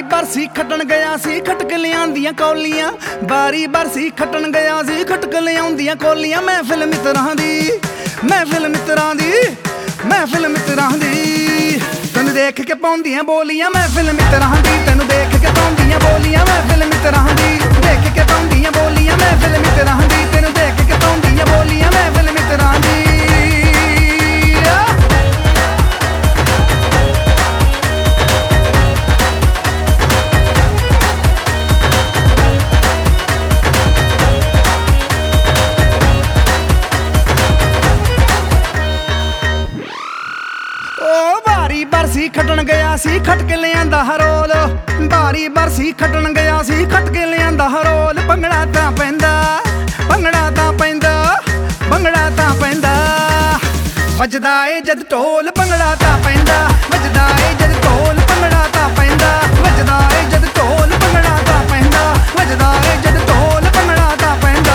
ਬਰਸੀ ਖੱਟਣ ਗਿਆ ਸੀ ਖਟਕ ਲਿਆਂਦੀਆਂ ਕੌਲੀਆਂ। ਬਾਰੀ ਬਰਸੀ ਖੱਟਣ ਗਿਆ ਸੀ ਖਟਕ ਲਿਆਉਂਦੀਆਂ ਕੌਲੀਆਂ। ਮਹਿਫਿਲ ਮਿੱਤਰਾਂ ਦੀ, ਮਹਿਫਿਲ ਮਿੱਤਰਾਂ ਦੀ, ਮਹਿਫਿਲ ਮਿੱਤਰਾਂ ਦੀ। ਤੈਨੂੰ ਦੇਖ ਕੇ ਪਾਉਂਦੀਆਂ ਬੋਲੀਆਂ ਮਹਿਫਿਲ ਮਿੱਤਰਾਂ ਦੀ। ਤੈਨੂੰ ਦੇਖ ਕੇ ਪਾਉਂਦੀਆਂ ਬੋਲੀਆਂ ਮਹਿਫਿਲ ਮਿੱਤਰਾਂ ਦੀ। ਦੇਖ ਕੇ ਪਾਉਂਦੀਆਂ ਬੋਲੀਆਂ ਮਹਿਫਿਲ ਮਿੱਤਰਾਂ ਦੀ। ਤੈਨੂੰ ਦੇਖ ਕੇ ਪਾਉਂਦੀਆਂ ਬੋਲੀਆਂ ਮਹਿਫਿਲ ਮਿੱਤਰਾਂ ਦੀ। ਬਾਰੀ ਬਰਸੀ ਖੱਟਣ ਗਿਆ ਸੀ ਖੱਟ ਕੇ ਲਿਆਂਦਾ ਹਰੋਲ। ਬਾਰੀ ਬਰਸੀ ਖੱਟਣ ਗਿਆ ਸੀ ਖੱਟ ਕੇ ਲਿਆਂਦਾ ਹਰੋਲ। ਭੰਗੜਾ ਤਾਂ ਪੈਂਦਾ, ਭੰਗੜਾ ਤਾਂ ਪੈਂਦਾ, ਭੰਗੜਾ ਤਾਂ ਪੈਂਦਾ। ਵੱਜਦਾ ਏ ਜਦ ਢੋਲ ਭੰਗੜਾ ਤਾਂ ਪੈਂਦਾ। ਵੱਜਦਾ ਏ ਜਦ ਢੋਲ ਭੰਗੜਾ ਤਾਂ ਪੈਂਦਾ। ਵੱਜਦਾ ਏ ਜਦ ਢੋਲ ਭੰਗੜਾ ਤਾਂ ਪੈਂਦਾ। ਵੱਜਦਾ ਏ ਜਦ ਢੋਲ ਭੰਗੜਾ ਤਾਂ ਪੈਂਦਾ।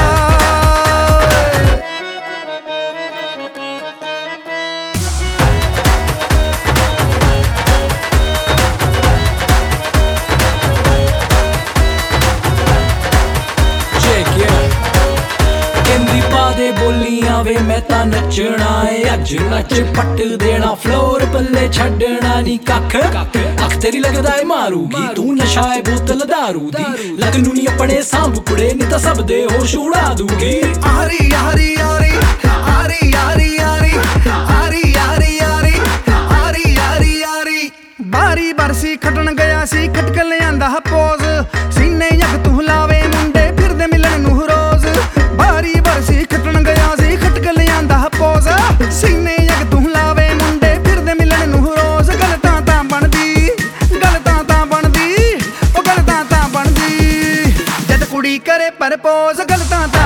ਦੇ ਬੋਲੀਆਂ ਵੇ ਮੈਂ ਤਾਂ ਨੱਚਣਾ ਏ ਅੱਜ ਨੱਚ ਪੱਟ ਦੇਣਾ ਫਲੋਰ ਪੱਲੇ ਛੱਡਣਾ ਨੀ ਕੱਖ। ਅੱਖ ਤੇਰੀ ਲੱਗਦਾ ਏ ਮਾਰੂਗੀ ਤੂੰ ਨਸ਼ਾ ਏ ਬੋਤਲ ਦਾਰੂ ਦੀ। ਲੱਗ ਨੂੰ ਨੀ ਆਪਣੇ ਸਾਂਭ ਕੁੜੇ ਨੀ ਤਾਂ ਸਭ ਦੇ ਹੋਸ਼ ਉਡਾ ਦੂਗੀ। ਆਰੀ ਆਰੀ ਆਰੀ ਆਰੀ ਆਰੀ ਆਰੀ ਆਰੀ ਆਰੀ ਆਰੀ ਆਰੀ ਆਰੀ ਆਰੀ। ਬਾਰੀ ਬਰਸੀ ਖੱਟਣ ਗਿਆ ਸੀ ਖਟਕ ਲਿਆਂਦਾ ਪੋਜ਼। ਸੀਨੇ ਯੱਗ ਤੂੰ ਲਾਵੇ ਮੁੰਡੇ ਫਿਰਦੇ ਮਿਲਣ ਨੂੰ ਰੋਜ਼। ਬਾਰੀ ਬਰਸੀ ਖੱਟਣ ਗਿਆ ਸੀ ਖਟਕ ਲਿਆਂਦਾ ਪੋਜ਼। ਸੀਨੇ ਯੱਗ ਤੂੰ ਲਾਵੇ ਮੁੰਡੇ ਫਿਰਦੇ ਮਿਲਣ ਨੂੰ ਰੋਜ਼। ਗੱਲ ਤਾਂ ਬਣਦੀ, ਗੱਲ ਤਾਂ ਬਣਦੀ, ਉਹ ਗੱਲ ਤਾਂ ਬਣਦੀ। ਜਦ ਕੁੜੀ ਕਰੇ ਪਰਪੋਜ਼ ਗੱਲ ਤਾਂ